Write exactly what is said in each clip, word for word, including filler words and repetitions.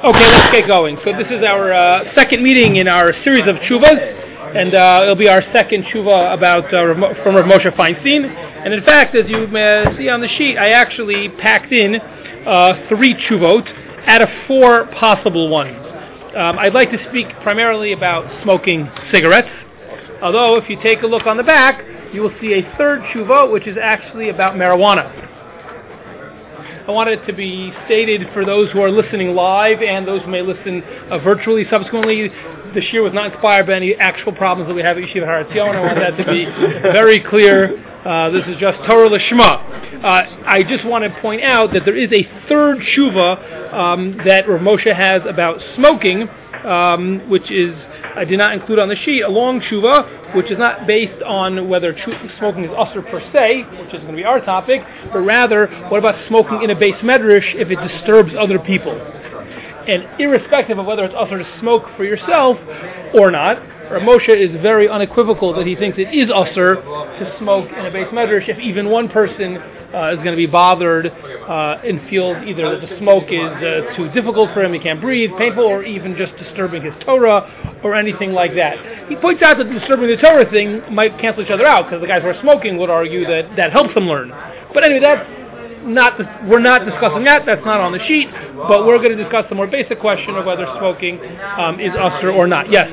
Okay, let's get going. So this is our uh, second meeting in our series of tshuvas, and uh, it'll be our second tshuva about uh, from Rav Moshe Feinstein. And in fact, as you may see on the sheet, I actually packed in uh, three tshuvot out of four possible ones. Um, I'd like to speak primarily about smoking cigarettes, although if you take a look on the back, you will see a third tshuva, which is actually about marijuana. I want it to be stated for those who are listening live and those who may listen uh, virtually subsequently. The shir was not inspired by any actual problems that we have at Yeshiva Har Etzion. I want that to be very clear. Uh, this is just Torah Lishma. Uh, I just want to point out that there is a third tshuva um, that Rav Moshe has about smoking, um, which is, I did not include on the sheet, a long tshuva, which is not based on whether smoking is usher per se, which is going to be our topic, but rather, what about smoking in a base medrash if it disturbs other people? And irrespective of whether it's usher to smoke for yourself or not, Rav Moshe is very unequivocal that he thinks it is usher to smoke in a base medrash if even one person uh, is going to be bothered uh, and feels either that the smoke is uh, too difficult for him, he can't breathe, painful, or even just disturbing his Torah or anything like that. He points out that disturbing the Torah thing might cancel each other out because the guys who are smoking would argue that that helps them learn. But anyway, that's not the, we're not discussing that. That's not on the sheet. But we're going to discuss the more basic question of whether smoking um, is usher or not. Yes.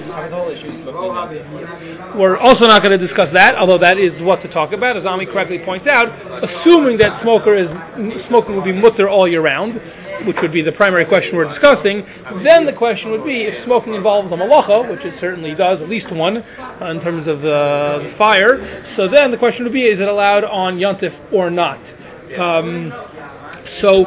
We're also not going to discuss that, although that is what to talk about, as Ami correctly points out. Assuming that smoker is smoking will be mutter all year round, which would be the primary question we're discussing, then the question would be if smoking involves a malacha, which it certainly does, at least one, uh, in terms of uh, the fire. So then the question would be, is it allowed on Yontif or not? Um, so,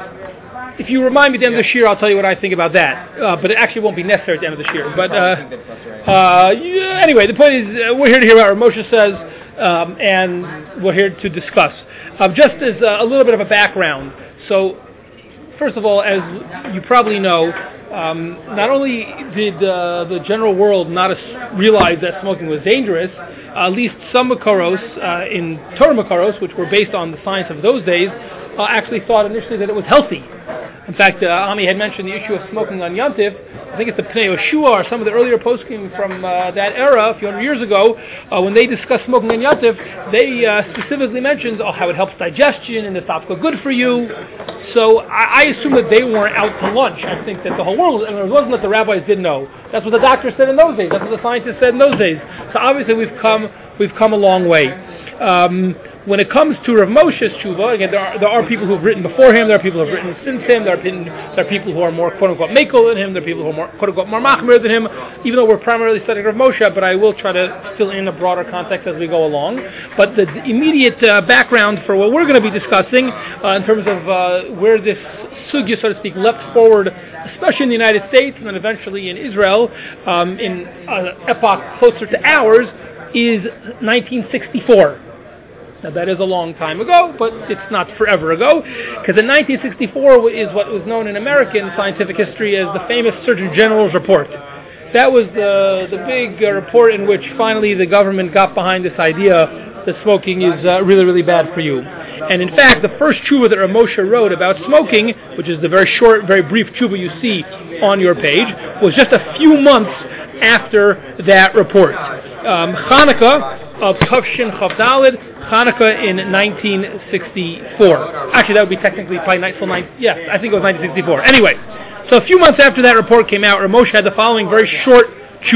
if you remind me at the end of the shir, I'll tell you what I think about that. Uh, but it actually won't be necessary at the end of the shir. But uh, uh, yeah, anyway, the point is, uh, we're here to hear what Moshe says, um, and we're here to discuss. Um, just as uh, a little bit of a background. So, first of all, as you probably know, um, not only did uh, the general world not as- realize that smoking was dangerous, uh, at least some Makoros uh, in Torah Makoros, which were based on the science of those days, uh, actually thought initially that it was healthy. In fact, uh, Ami had mentioned the issue of smoking on Yontif. I think it's the Pnei Yoshua or some of the earlier poskim from uh, that era, a few hundred years ago, uh, when they discussed smoking on Yontif, they uh, specifically mentioned oh, how it helps digestion and it's not good for you. So I, I assume that they weren't out to lunch. I think that the whole world, and it wasn't that the rabbis didn't know. That's what the doctors said in those days. That's what the scientists said in those days. So obviously we've come, we've come a long way. Um, When it comes to Rav Moshe's tshuva, again, there are, there are people who have written before him, there are people who have written since him, there are, pin, there are people who are more quote-unquote makel than him, there are people who are more quote-unquote more machmir than him, even though we're primarily studying Rav Moshe, but I will try to fill in a broader context as we go along. But the, the immediate uh, background for what we're going to be discussing uh, in terms of uh, where this sugya, so to speak, leapt forward, especially in the United States and then eventually in Israel, um, in an epoch closer to ours, is nineteen sixty-four. Now that is a long time ago, but it's not forever ago, because in nineteen sixty-four is what was known in American scientific history as the famous Surgeon General's report. That was the the big uh, report in which finally the government got behind this idea that smoking is uh, really, really bad for you. And in fact, the first tshuva that Rav Moshe wrote about smoking, which is the very short, very brief tshuva you see on your page, was just a few months after that report. Um, Hanukkah of Tafshin Chav Daled, Hanukkah in nineteen sixty-four. Actually, that would be technically probably nine, so nine, yeah, I think it was nineteen sixty-four. Anyway, so a few months after that report came out, Rav Moshe had the following very short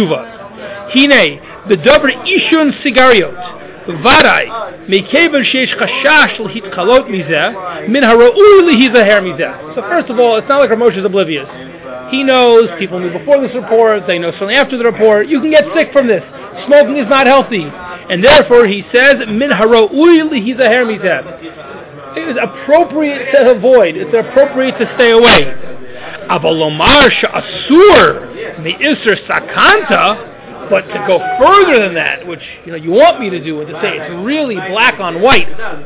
tshuva. Hine, b'davar ishun sigariot, v'varai, mekevan sheish chashash l'hitchalot mizeh, min hara'ui lihizaher mizeh. So first of all, it's not like Rav Moshe is oblivious. He knows, people knew before this report, they know certainly after the report, you can get sick from this. Smoking is not healthy. And therefore, he says, min hara'ui lihizaher mizeh. It is appropriate to avoid, it's appropriate to stay away. Avalomar sha'asur me'isr sakanta, but to go further than that, which you know you want me to do, and to say it's really black on white,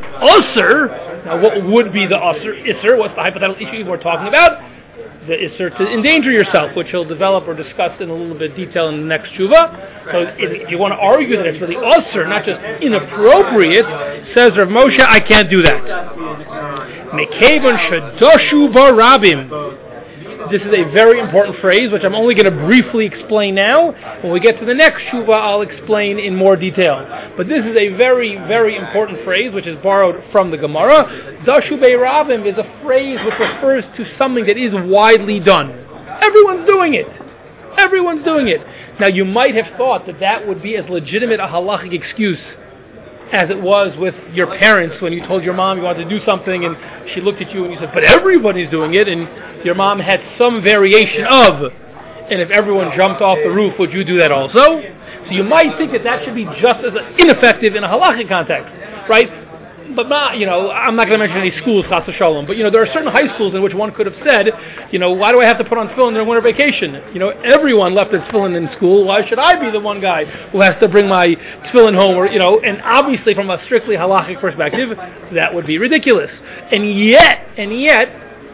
usr. Now, what would be the usr? Isser, what's the hypothetical issue we're talking about? The isser to endanger yourself, which he'll develop or discuss in a little bit of detail in the next tshuva. So if you want to argue that it's really usser, not just inappropriate, says Rav Moshe, I can't do that. Mekevon shadoshu barabim. this is a very important phrase, which I'm only going to briefly explain now. When we get to the next Shuvah, I'll explain in more detail. But this is a very, very important phrase, which is borrowed from the Gemara. Dashu Be'Ravim is a phrase which refers to something that is widely done. Everyone's doing it. Everyone's doing it. Now, you might have thought that that would be as legitimate a halachic excuse as it was with your parents when you told your mom you wanted to do something and she looked at you and you said, but everybody's doing it, and your mom had some variation of, and if everyone jumped off the roof, would you do that also? So you might think that that should be just as ineffective in a halachic context, right? But not, you know, I'm not going to mention any schools, chas v'shalom, but you know, there are certain high schools in which one could have said, you know, why do I have to put on tefillin during winter vacation? You know, everyone left their tefillin in school. Why should I be the one guy who has to bring my tefillin home? Or, you know, and obviously from a strictly halachic perspective, that would be ridiculous. And yet, and yet,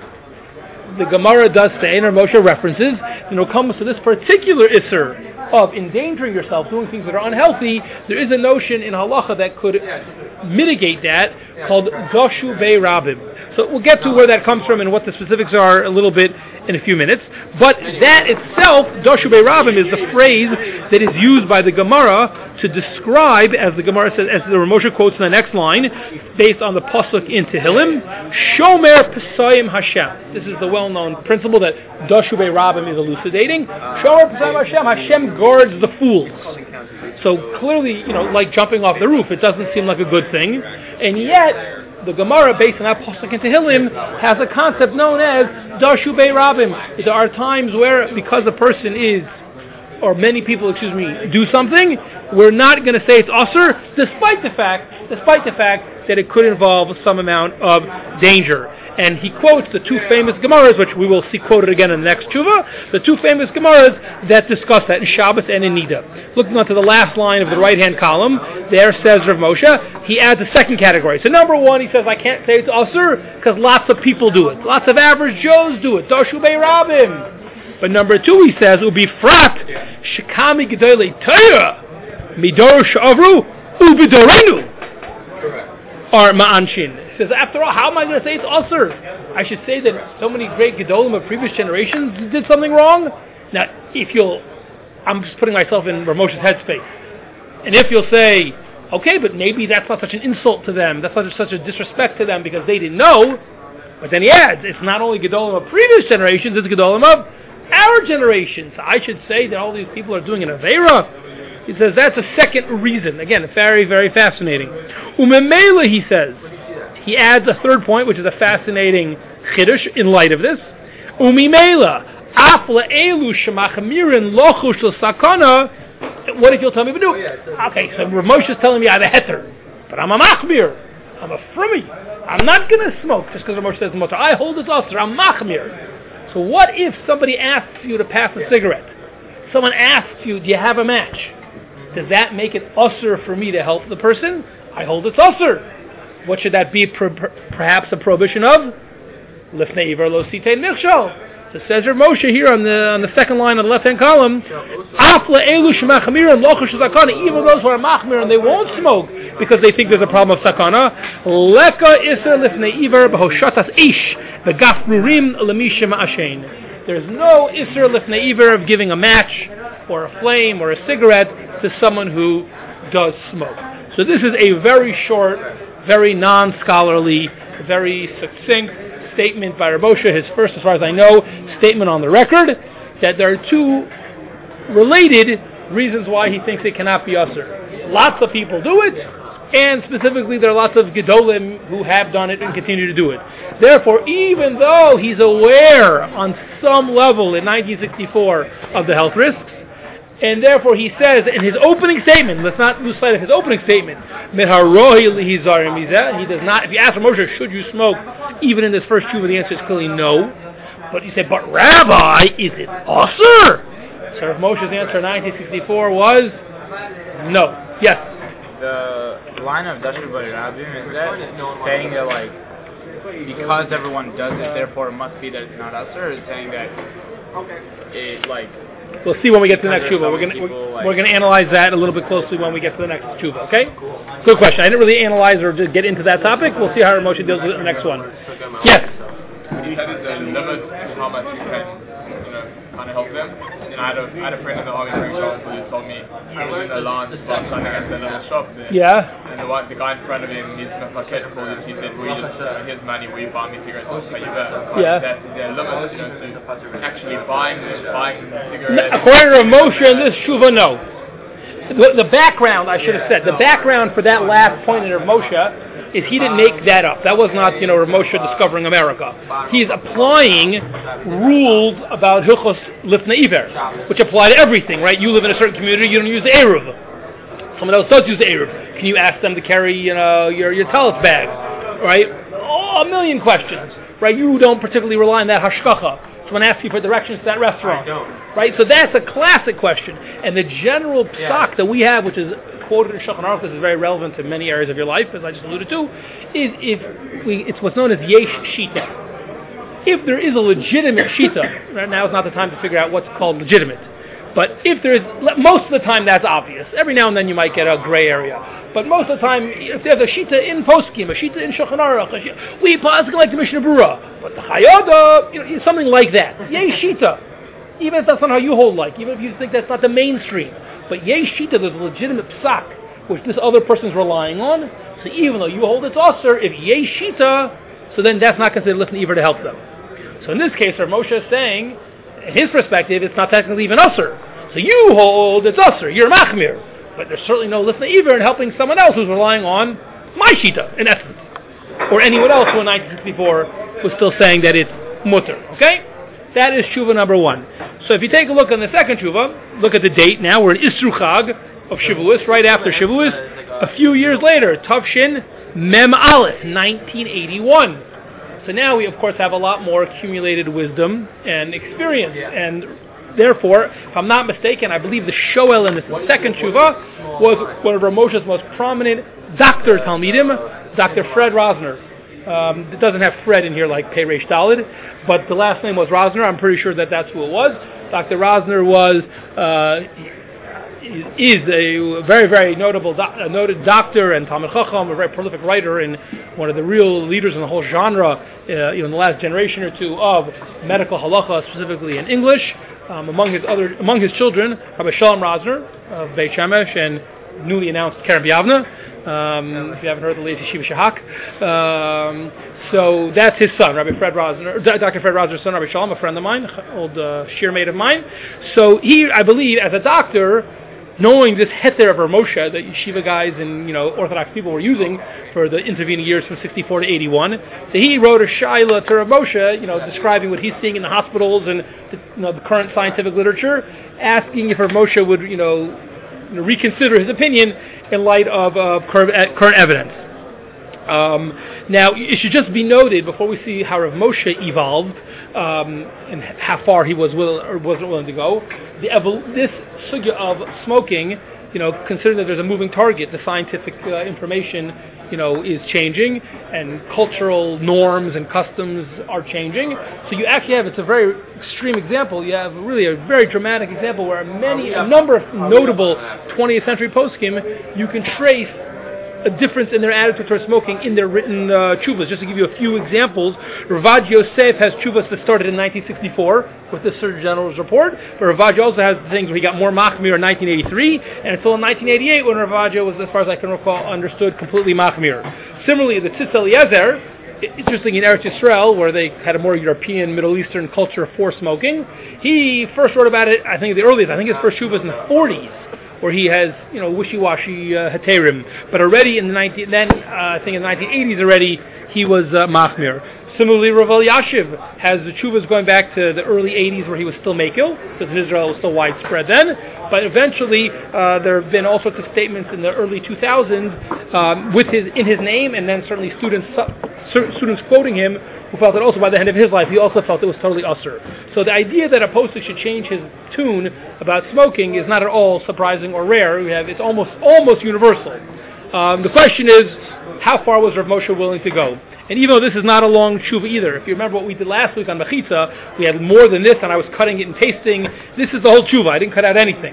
the Gemara does say, and Moshe references, you know, comes to this particular isser of endangering yourself, doing things that are unhealthy. There is a notion in halacha that could mitigate that called Dashu Be'Ravim. So we'll get to where that comes from and what the specifics are a little bit in a few minutes. But that itself, Dashu Be'Ravim, is the phrase that is used by the Gemara to describe, as the Gemara says, as the Ramosha quotes in the next line, based on the pasuk in Tehillim, Shomer Pesayim Hashem. This is the well-known principle that Dashu Be'Ravim is elucidating. Shomer Pesayim Hashem. Hashem guards the fools. So clearly, you know, like jumping off the roof, it doesn't seem like a good thing. And yet, the Gemara, based on that pasuk in Tehillim, has a concept known as Dashu Be'Ravim. There are times where, because a person is, or many people, excuse me, do something, we're not going to say it's usur, despite the fact, despite the fact that it could involve some amount of danger. And he quotes the two famous Gemaras, which we will see quoted again in the next Tshuva, the two famous Gemaras that discuss that in Shabbos and in Nida. Looking onto the last line of the right-hand column, there says Rav Moshe, he adds a second category. So number one, he says, I can't say it's usur because lots of people do it. Lots of average Joes do it. Dashu Be'Ravim. But number two, he says, will be frat shekami gedolei Torah midor shavru ubidorenu or ma'anshin. He says, after all, how am I going to say it's usur? I should say that so many great gedolim of previous generations did something wrong. Now, if you'll, I'm just putting myself in Rav Moshe's headspace, and if you'll say, okay, but maybe that's not such an insult to them, that's not such a disrespect to them because they didn't know. But then he adds, it's not only gedolim of previous generations, it's gedolim of our generation. So I should say that all these people are doing an Aveira. He says that's a second reason. Again, very, very fascinating. Umemela, he says, he adds a third point, which is a fascinating chiddush in light of this. Umemela, af le'elu shemachamirin lochu shel sakana. What if you'll tell me to do? Okay, so Rav Moshe is telling me I have a heter, but I'm a machmir. I'm a frummy. I'm not going to smoke just because Rav Moshe says mutter. I hold it usur. I'm machmir. So what if somebody asks you to pass a cigarette? Someone asks you, do you have a match? Does that make it usur for me to help the person? I hold it's usur. What should that be? Per, per, perhaps a prohibition of? Lifnei iver lo sitein michshol. So says Rav Moshe here on the on the second line of the left-hand column, Af le'elu shemachmir and lochu shel sakana, even those who are machmir and they won't smoke because they think there's a problem of sakana, leka iser lifnei iver b'hoshatas ish v'gaf rurim lemisha ma'ashein. There's no iser lifnei iver of giving a match or a flame or a cigarette to someone who does smoke. So this is a very short, very non-scholarly, very succinct statement by Rav Moshe, his first, as far as I know, statement on the record, that there are two related reasons why he thinks it cannot be usur. Lots of people do it, and specifically there are lots of gedolim who have done it and continue to do it. Therefore, even though he's aware on some level in nineteen sixty-four of the health risks, and therefore he says in his opening statement, let's not lose sight of his opening statement, he does not, if you ask Rav Moshe, should you smoke even in this first tshuva, the answer is clearly no. But he said, but Rabbi, is it usur? So Rav Moshe's answer in nineteen sixty-four was no. Yes? The line of Dashu Be'Ravim, is that saying that, like, because everyone does it, therefore it must be that it's not usur, or is it saying that it, like, we'll see when we get to the next tshuva. We're going we're, like, we're going to analyze that a little bit closely when we get to the next tshuva, okay? Good question. I didn't really analyze or just get into that topic. We'll see how Rav Moshe deals with it in the next one. Yes? You said it's a limit to how much you can you know, kind of help them. And I had a, I had a friend in the August shop who told me he was in the lawn while trying to get to another shop there. Yeah. And the, one, the guy in front of him, his mafashet called him, he said, will you just, uh, here's money, will you buy me cigarettes off Kayiva? Yeah. That there are limits, you know, to actually buying, buying cigarettes. According to Moshe in this Shuva, no. The, the background, I should have said, the background for that last point in Rav Moshe is he didn't make that up. That was not, you know, Rav Moshe discovering America. He's applying rules about Hilchos Lifnei Iver, which apply to everything, right? You live in a certain community, you don't use the Eruv. Someone else does use the Eruv. Can you ask them to carry, you know, your, your tallis bag, right? Oh, a million questions, right? You don't particularly rely on that hashkacha. Someone asks you for directions to that restaurant, right? So that's a classic question. And the general psak yeah. that we have, which is quoted in Shulchan Aruch, this is very relevant to many areas of your life, as I just alluded to, is if we, it's what's known as yesh shita. If there is a legitimate shita, right now is not the time to figure out what's called legitimate. But if there is, most of the time that's obvious. Every now and then you might get a gray area. But most of the time, if there's a shita in poskim, a shita in Shulchan Aruch, we poskim like the Mishnah Berurah, but the Hayada, you know, something like that. Yay shita. Even if that's not how you hold like, even if you think that's not the mainstream. But yay shita, there's a legitimate psak, which this other person's relying on. So even though you hold it's usher, if yay shita, so then that's not considered lifnei iver to help them. So in this case, Rav Moshe is saying, in his perspective, it's not technically even usher. So you hold it's usher, you're machmir. But there's certainly no lifnei iver in helping someone else who's relying on my shita, in essence. Or anyone else who in nineteen sixty-four was still saying that it's mutter. Okay? That is Shuvah number one. So if you take a look on the second Shuvah, look at the date now, we're in Isru Chag of Shavuos, right after Shavuos. A few years later, Tavshin Mem Aleph, nineteen eighty-one. So now we, of course, have a lot more accumulated wisdom and experience. And therefore, if I'm not mistaken, I believe the Shoel in the second Shuvah was one of Rav Moshe's most prominent doctor Talmidim, Doctor Fred Rosner. Um, it doesn't have Fred in here like Pei Reish Daled, but the last name was Rosner. I'm pretty sure that that's who it was. Doctor Rosner was uh, is a very, very notable, do- a noted doctor and Talmid Chacham, a very prolific writer and one of the real leaders in the whole genre, uh, you know, in the last generation or two of medical halacha, specifically in English. Um, among his other, among his children, Rabbi Shalom Rosner of Beit Shemesh and newly announced Keren B'Yavneh. Um, if you haven't heard the latest Yeshiva Shahak. Um, so that's his son, Rabbi Fred Rosner, Doctor Fred Rosner's son, Rabbi Shalom, a friend of mine, old uh, sheer mate of mine. So he, I believe, as a doctor, knowing this heter of Rav Moshe that yeshiva guys and, you know, Orthodox people were using for the intervening years from sixty-four to eighty-one, so he wrote a shaila to Rav Moshe, you know, describing what he's seeing in the hospitals and the, you know, the current scientific literature, asking if Rav Moshe would, you know, reconsider his opinion in light of uh, current, uh, current evidence. Um, now, it should just be noted before we see how Rav Moshe evolved um, and how far he was will or wasn't willing to go. The evol- this sugya of smoking, you know, considering that there's a moving target, the scientific uh, information, you know, is changing, and cultural norms and customs are changing. So you actually have, it's a very extreme example, you have really a very dramatic example where many, a number of notable twentieth century poskim, you can trace a difference in their attitude towards smoking in their written uh, tshuvas. Just to give you a few examples, Ravad Yosef has tshuvas that started in nineteen sixty-four with the Surgeon General's report, but Ravadia also has things where he got more machmir in nineteen eighty-three, and until in nineteen eighty-eight when Ravadia was, as far as I can recall, understood completely machmir. Similarly, the Tzitz Eliezer, interesting in Eretz Yisrael, where they had a more European, Middle Eastern culture for smoking, he first wrote about it, I think the earliest, I think his first tshuvah was in the forties, where he has, you know, wishy-washy uh, heterim. But already in the nineteen, then uh, I think in the nineteen eighties already, he was uh, machmir. Similarly, Rav Elyashiv has the tshuvas going back to the early eighties where he was still makil, because in Israel it was still widespread then. But eventually, uh, there have been all sorts of statements in the early two thousands um, with his in his name, and then certainly students students quoting him who felt that also by the end of his life he also felt it was totally usher. So the idea that a posek should change his tune about smoking is not at all surprising or rare. We have it's almost almost universal. Um, the question is, how far was Rav Moshe willing to go? And even though this is not a long tshuva either, if you remember what we did last week on Mechitza, we had more than this, and I was cutting it and pasting. This is the whole tshuva. I didn't cut out anything.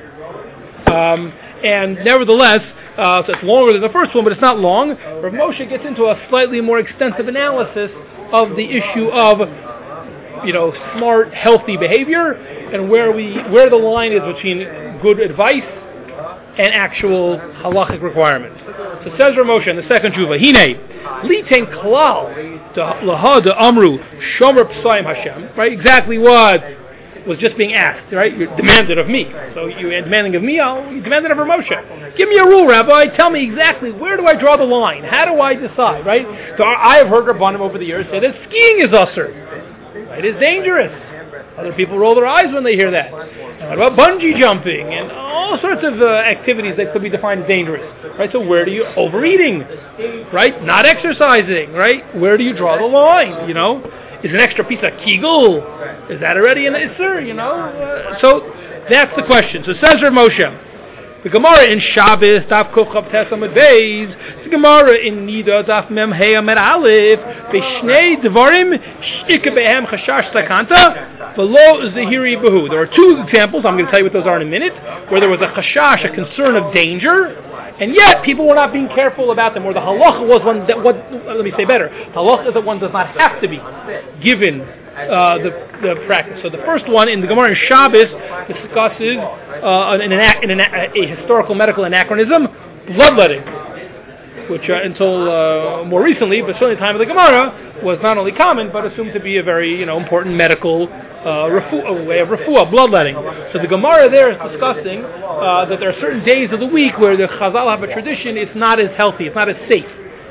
Um, and nevertheless, uh, so it's longer than the first one, but it's not long. Rav Moshe gets into a slightly more extensive analysis of the issue of you know, smart, healthy behavior, and where we where the line is between good advice and actual halachic requirements. So says Rav Moshe in the second tshuva, Hine, liten klal laha de amru shomer p'sayim Hashem, right? Exactly what was just being asked, right? You demanded of me. So you are demanding of me, I'll, you demanded of Rav Moshe. Give me a rule, Rabbi. Tell me exactly where do I draw the line? How do I decide, right? So I have heard Rabbanim over the years say that skiing is usher. Right? It's dangerous. Other people roll their eyes when they hear that. What about bungee jumping and all sorts of uh, activities that could be defined as dangerous, right? So where do you overeating, right? Not exercising, right? Where do you draw the line? You know, is an extra piece of kegel, is that already an isser? You know, uh, so that's the question. So says Rav Moshe. The Gemara in Shabbos, Daf Kuf Chav Tes Amud Beis, the Gemara in Nida, Daf Mem Hey Amud Aleph, B'shnei Dvarim, Sh'ika Behem Chashash Sakanta, V'lo Zehiri Behu. There are two examples, I'm going to tell you what those are in a minute, where there was a chashash, a concern of danger, and yet people were not being careful about them, or the halacha was one that, what, let me say better, halacha is that one does not have to be given Uh, the, the practice. So the first one in the Gemara in Shabbos discusses uh, an, an, an, a historical medical anachronism, bloodletting, which uh, until uh, more recently, but certainly the time of the Gemara, was not only common but assumed to be a very you know important medical uh, refu- way of refuah, bloodletting. So the Gemara there is discussing uh, that there are certain days of the week where the Chazal have a tradition it's not as healthy, it's not as safe.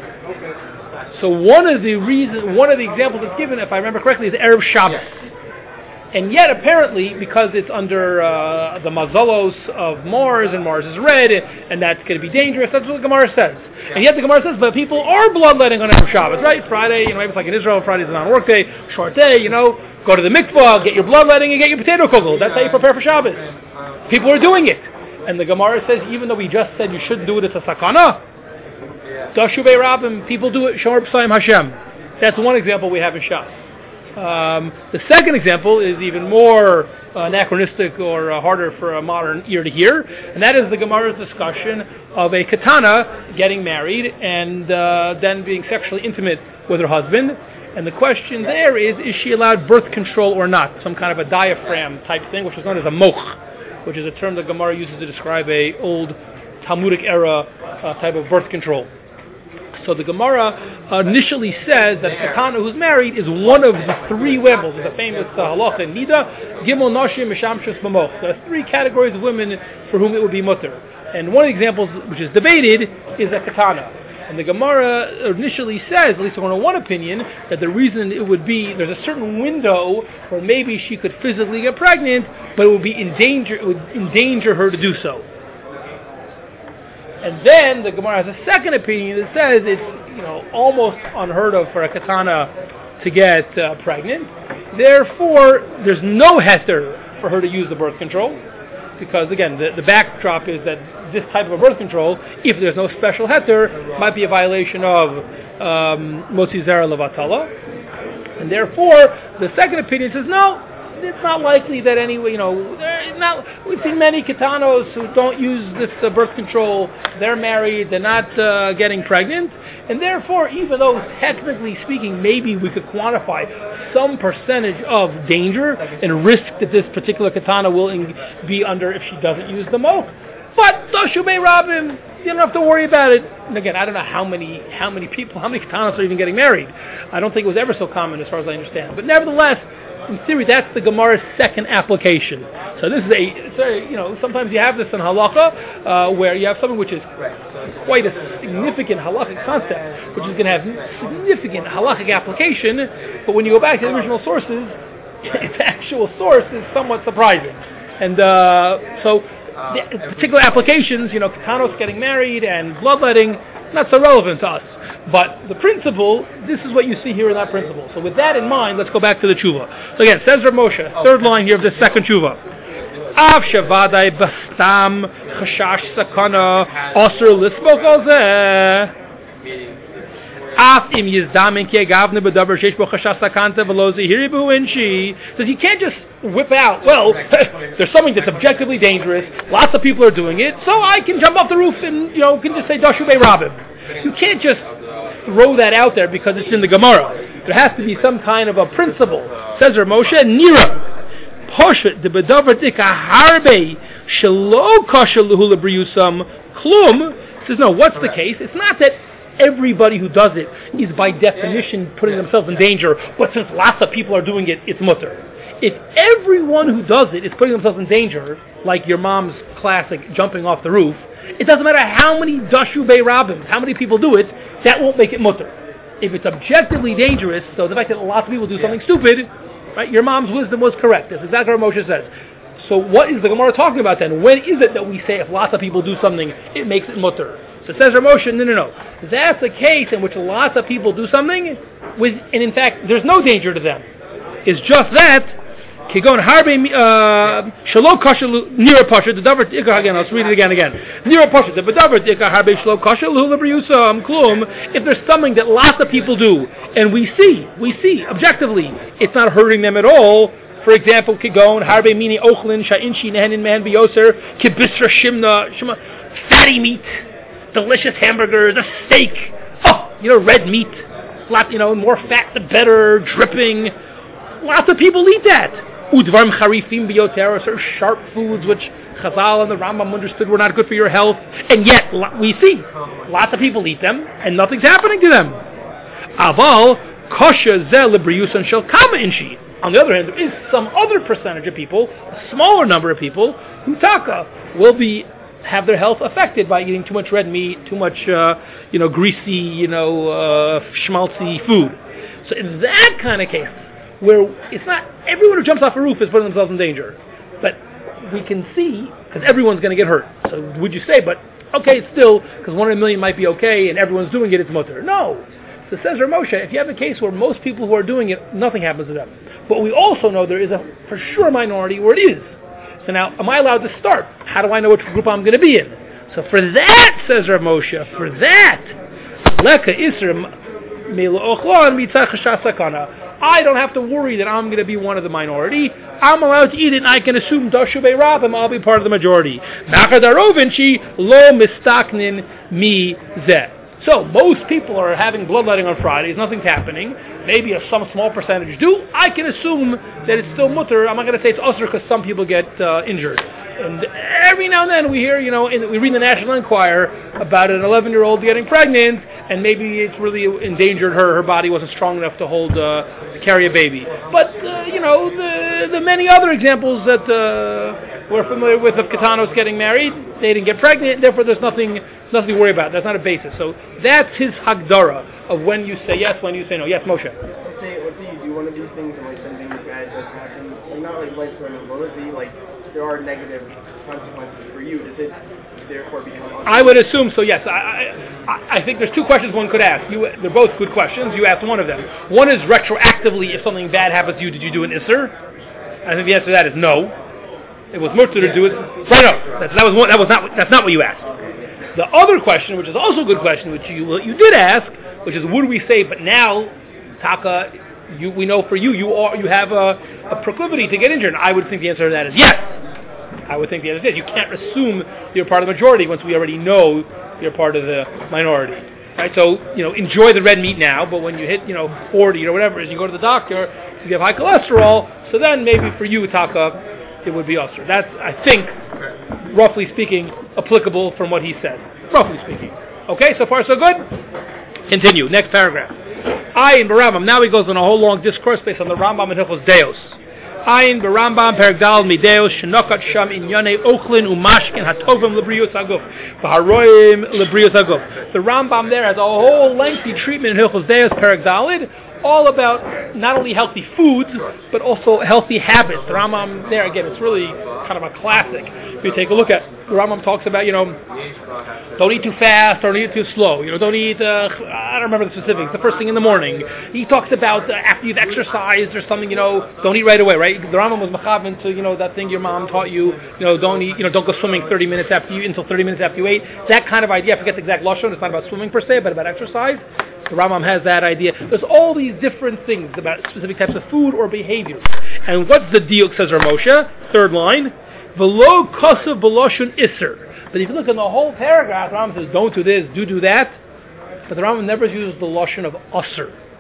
So one of the reasons, one of the examples that's given, if I remember correctly, is Erev Shabbos. And yet, apparently, because it's under uh, the mazalos of Mars, and Mars is red, and that's going to be dangerous, that's what the Gemara says. And yet the Gemara says, but people are bloodletting on Erev Shabbos, right? Friday, you know, maybe it's like in Israel, Friday's a non-work day, short day, you know, go to the mikvah, get your bloodletting, and get your potato kugel. That's how you prepare for Shabbos. People are doing it. And the Gemara says, even though we just said you shouldn't do it, it's a sakana, Dashubei Rabim, people do it, Shomer P'sayim Hashem. That's one example we have in Shas. Um, the second example is even more uh, anachronistic or uh, harder for a modern ear to hear, and that is the Gemara's discussion of a katana getting married and uh, then being sexually intimate with her husband. And the question there is, is she allowed birth control or not? Some kind of a diaphragm type thing, which is known as a moch, which is a term the Gemara uses to describe a old Talmudic era uh, type of birth control. So the Gemara uh, initially says that a katana who's married is one of the three levels. There's a famous uh, halacha in Nida, Gimel Nashim Mishamshus Mamoch. There are three categories of women for whom it would be mutter. And one of the examples which is debated is a katana. And the Gemara initially says, at least according to one opinion, that the reason it would be, there's a certain window where maybe she could physically get pregnant, but it would be in danger, it would endanger her to do so. And then the Gemara has a second opinion that says it's you know almost unheard of for a katana to get uh, pregnant. Therefore, there's no heter for her to use the birth control, because again, the, the backdrop is that this type of birth control, if there's no special heter, might be a violation of Motzi Zera Levatala. And therefore, the second opinion says no. It's not likely that anyway, you know, not, we've seen many katanos who don't use this uh, birth control. They're married, they're not uh, getting pregnant, and therefore, even though technically speaking, maybe we could quantify some percentage of danger and risk that this particular katana will in, be under if she doesn't use the moch. But Dashubei Rabim, you don't have to worry about it. And again, I don't know how many how many people, how many katanas are even getting married. I don't think it was ever so common as far as I understand. But nevertheless, in theory, that's the Gemara's second application. So this is a, it's a you know, sometimes you have this in halacha, uh, where you have something which is quite a significant halachic concept, which is going to have significant halachic application, but when you go back to the original sources, its actual source is somewhat surprising. And uh, so, the particular applications, you know, katanos getting married and bloodletting, not so relevant to us. But the principle, this is what you see here in that principle. So with that in mind, let's go back to the tshuva. So again, says Rav Moshe, third line here of the second tshuva. Av shavadai bastam chashash sakana osir lisbok al zeh. Af im yizdamin ki agavne b'davar sheish bo chashash sakanta v'lo zehiri b'hu inshi. Says you can't just whip out, well, there's something that's objectively dangerous, lots of people are doing it, so I can jump off the roof and, you know, can just say Dashubei Rabim. You can't just throw that out there because it's in the Gemara. There has to be some kind of a principle. Says Rav Moshe, Nira. Poshet the bedavar tika harbe shelo kosher lehu lebriyusam klum. Says no. What's the case? It's not that everybody who does it is by definition putting themselves in danger. But since lots of people are doing it, it's mutter. If everyone who does it is putting themselves in danger, like your mom's classic jumping off the roof, it doesn't matter how many dashu bei rabbim, how many people do it, that won't make it mutter. If it's objectively dangerous, so the fact that lots of people do something stupid. Right? Your mom's wisdom was correct. That's exactly what Moshe says. So what is the Gemara talking about then? When is it that we say if lots of people do something, it makes it mutter? So it says Rav Moshe, no, no, no. That's a case in which lots of people do something, with, and in fact, there's no danger to them. It's just that, Kigon harbe shelo kosher nira pasha the davar tika again. Let's read it again again. Nira pasha the davar tika harbe shelo kosher lehu lebriyusam klum. If there's something that lots of people do, and we see, we see objectively, it's not hurting them at all. For example, Kigon harbe mini ochlin sha'inshi nehenin mehen biyoser kibisra shimna shima fatty meat, delicious hamburgers, a steak. Oh, you know, red meat. Lot, you know, more fat the better, dripping. Lots of people eat that. Udvarm charifim biyoter, sort of sharp foods which Chazal and the Rambam understood were not good for your health, and yet we see lots of people eat them, and nothing's happening to them. Aval kosher zel lebriyusan shel kama inshi. On the other hand, there is some other percentage of people, a smaller number of people, who taka will be have their health affected by eating too much red meat, too much, uh, you know, greasy, you know, uh, schmaltzy food. So in that kind of case, where it's not everyone who jumps off a roof is putting themselves in danger, but we can see because everyone's going to get hurt. So would you say, but okay, it's still because one in a million might be okay, and everyone's doing it, it's mutter? No. So says Rav Moshe, if you have a case where most people who are doing it, nothing happens to them, but we also know there is a for sure minority where it is. So now, am I allowed to start? How do I know which group I'm going to be in? So for that, says Rav Moshe, for that, leka isr. I don't have to worry that I'm going to be one of the minority. I'm allowed to eat it, and I can assume dashu bei rabim, I'll be part of the majority. lo mistaknin mi zeh. So most people are having bloodletting on Fridays, nothing's happening. Maybe a, some small percentage do. I can assume that it's still mutter. I'm not going to say it's usher because some people get uh, injured. And every now and then we hear, you know, in, we read in the National Enquirer about an eleven-year-old getting pregnant, and maybe it's really endangered her. Her body wasn't strong enough to hold, uh, to carry a baby. But, uh, you know, the, the many other examples that uh, we're familiar with of Katanos getting married, they didn't get pregnant, therefore there's nothing, nothing to worry about. That's not a basis. So that's his hagdara of when you say yes, when you say no. Yes, Moshe. Let's say, let's say you do one of these things, and like something bad does happen, like not like life-threatening, but let's say like there are negative consequences for you. Does it therefore become? I would assume so. Yes, I, I, I think there's two questions one could ask. You, they're both good questions. You asked one of them. One is retroactively, if something bad happens to you, did you do an isser? I think the answer to that is no. It was mutter to do it. Right? No, that, that was one, that was not. That's not what you asked. The other question, which is also a good question, which you you did ask, which is would we say, but now, Taka, you, we know for you, you are you have a, a proclivity to get injured. And I would think the answer to that is yes. I would think the answer is yes. You can't assume you're part of the majority once we already know you're part of the minority. Right? So, you know, enjoy the red meat now, but when you hit, you know, forty or whatever it is, you go to the doctor, you have high cholesterol, so then maybe for you, Taka, it would be usher. That's, I think, roughly speaking, applicable from what he said. Roughly speaking. Okay, so far so good? Continue. Next paragraph. Ayin Barambam. Now he goes on a whole long discourse based on the Rambam and Hilchos Deos. Ayin Barambam Perigdal Mideos Shenokat Sham Inyane Ochlin Umashkin Hatovim Lebrius Aguf Vaharoim Lebrius Aguf. The Rambam there has a whole lengthy treatment in Hilchos Deos Perigdalid, all about not only healthy foods but also healthy habits. The Rambam there again, it's really kind of a classic. If you take a look at the Rambam talks about, you know, don't eat too fast or don't eat too slow. You know, don't eat. Uh, I don't remember the specifics. The first thing in the morning. He talks about uh, after you've exercised or something. You know, don't eat right away. Right? The Rambam was mechavan to, you know, that thing your mom taught you. You know, don't eat. You know, don't go swimming thirty minutes after you until thirty minutes after you ate. That kind of idea. I forget the exact lashon. It's not about swimming per se, but about exercise. The Rambam has that idea. There's all these different things about specific types of food or behavior. And what's the diuk, says Rav Moshe? Third line. V'lo kosav b'loshun iser. But if you look in the whole paragraph, the Rambam says, don't do this, do do that. But the Rambam never uses the loshon of usr.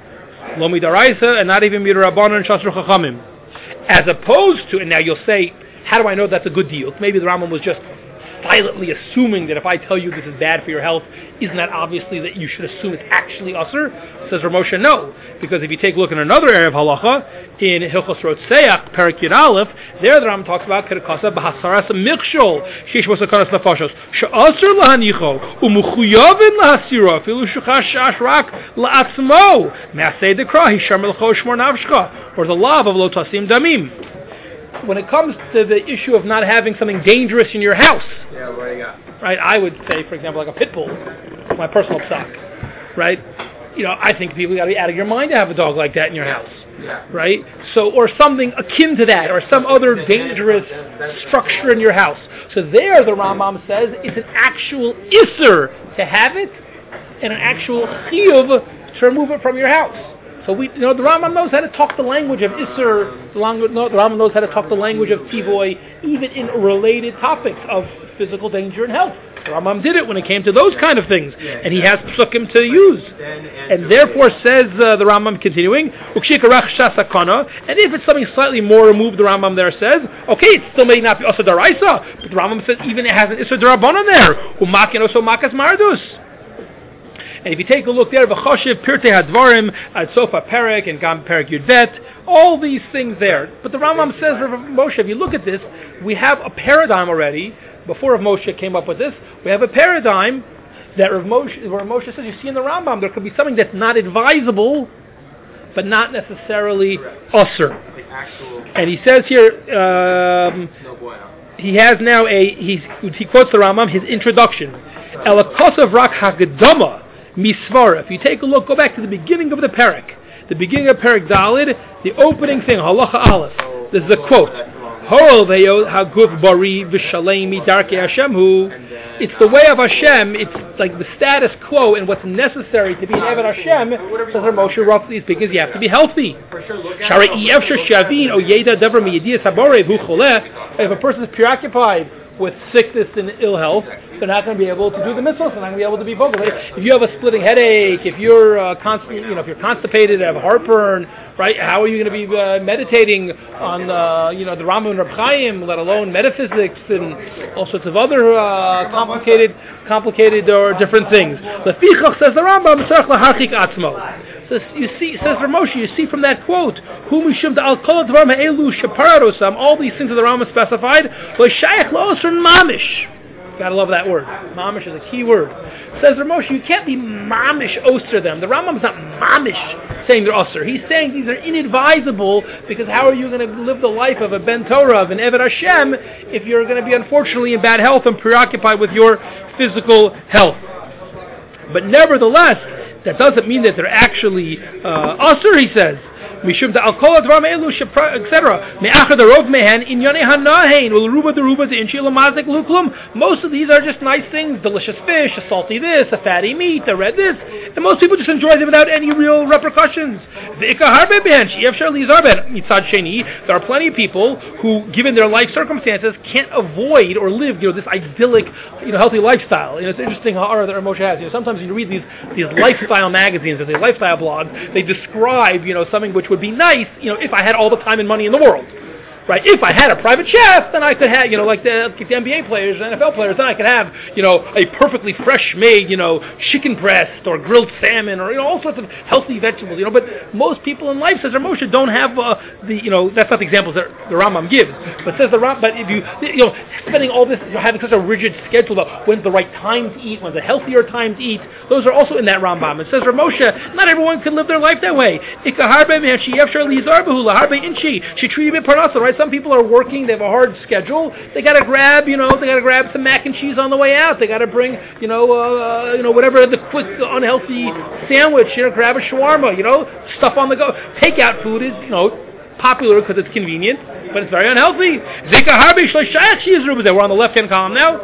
lo midaraisa, and not even midarabanan shasru chachamim. As opposed to, and now you'll say, how do I know that's a good deal? Maybe the Rambam was just silently assuming that if I tell you this is bad for your health, isn't that obviously that you should assume it's actually usher? Says Rav Moshe, no. Because if you take a look in another area of halacha, in Hilchos Rotzeach, Perek Yud Aleph, there the Rambam talks about Kedekasa b'hasaras mikshol, sheish v'sakanas nefashos, she'asur lahanicho, u'muchuyavin lahasiro, afilu shuchash shash rak la'atzmo, me'aseh dekra, hishar melcho shmor navshcha, or the law of lo tasim damim. When it comes to the issue of not having something dangerous in your house, Yeah, what do you got? right? I would say, for example, like a pit bull, my personal stock, right? You know, I think people got to be out of your mind to have a dog like that in your house, Yeah. right? So, or something akin to that, or some other dangerous structure in your house. So there, the Rambam says, it's an actual isser to have it, and an actual chiyuv to remove it from your house. So we, you know, the Rambam knows how to talk the language of Isser. The, lang- no, the Rambam knows how to talk the language of Tivoy, even in related topics of physical danger and health. The Rambam did it when it came to those kind of things, and he has psukim to use. And therefore, says uh, the Rambam, continuing, and if it's something slightly more removed, the Rambam there says, okay, it still may not be Asa Daraisa, but the Rambam says even it has an Isser Darabana there, Umakin also Makas Mardus. And if you take a look there, V'choshev, Pirtei Hadvarim, Ad Sofa Perek, and Gam Perek Yudbet, all these things there. But the Rambam says, Rav Moshe, if you look at this, we have a paradigm already. Before Rav Moshe came up with this, we have a paradigm that Rav Moshe, Rav Moshe says, you see in the Rambam, there could be something that's not advisable, but not necessarily usher. And he says here, um, he has now a, he's, he quotes the Rambam, his introduction. Elakosav rak hagedama. Misvara. If you take a look, go back to the beginning of the Perek. The beginning of Perek Dalid, the opening thing, Halacha Aleph. This is a quote. Haguf bari v'shalemi darkei Hashem hu. It's the way of Hashem. It's like the status quo and what's necessary to be an Eved Hashem. Says Rav Moshe roughly speaking, is you have to be healthy. If a person is preoccupied with sickness and ill health, they're not going to be able to do the mitzvahs. They're not going to be able to be vocal. If you have a splitting headache, if you're uh, constantly, you know, if you're constipated, have heartburn, right? How are you going to be uh, meditating on, uh, you know, the Rambam and Reb Chaim, let alone metaphysics and all sorts of other uh, complicated, complicated or different things? Lefichach, says the Rambam, tzarich lahachik atzmo. So you see, says Rav Moshe, you see from that quote, Hu mishum da'al kol advarim ha'elu sheparadosam, all these things that the Rambam specified, l'shayach la'osr mamish. Gotta love that word. Mamish is a key word. Says Rav Moshe, you can't be mamish osir them. The Rambam's not mamish saying they're osir. He's saying these are inadvisable because how are you going to live the life of a Ben Torah, of an Eved Hashem, if you're going to be unfortunately in bad health and preoccupied with your physical health? But nevertheless, that doesn't mean that they're actually uh, asur, he says. Mishum da alkol advarim elu et cetera. Me'achad arov mehen inyonei hanahein ulruba deruba zeinchi lamazik luklum. Most of these are just nice things: delicious fish, a salty this, a fatty meat, a red this, and most people just enjoy them without any real repercussions. There are plenty of people who, given their life circumstances, can't avoid or live, you know, this idyllic, you know, healthy lifestyle. You know, it's interesting how that Moshe has. You know, sometimes you read these these lifestyle magazines or these lifestyle blogs, they describe, you know, something which would be nice, you know, if I had all the time and money in the world. Right? If I had a private chef, then I could have, you know, like the, like the N B A players, N F L players, then I could have, you know, a perfectly fresh-made, you know, chicken breast or grilled salmon or, you know, all sorts of healthy vegetables, you know. But most people in life, says Rav Moshe, don't have uh, the, you know, that's not the examples that the Rambam gives. But says the Rambam, but if you, you know, spending all this, you know, having such a rigid schedule about when's the right time to eat, when's the healthier time to eat, those are also in that Rambam. It says Rav Moshe, not everyone can live their life that way. Right? Some people are working, they have a hard schedule, they got to grab, you know, they got to grab some mac and cheese on the way out, they got to bring, you know, uh, you know, whatever the quick, unhealthy sandwich, you know, grab a shawarma, you know, stuff on the go. Takeout food is, you know, popular because it's convenient, but it's very unhealthy. We're on the left-hand column now.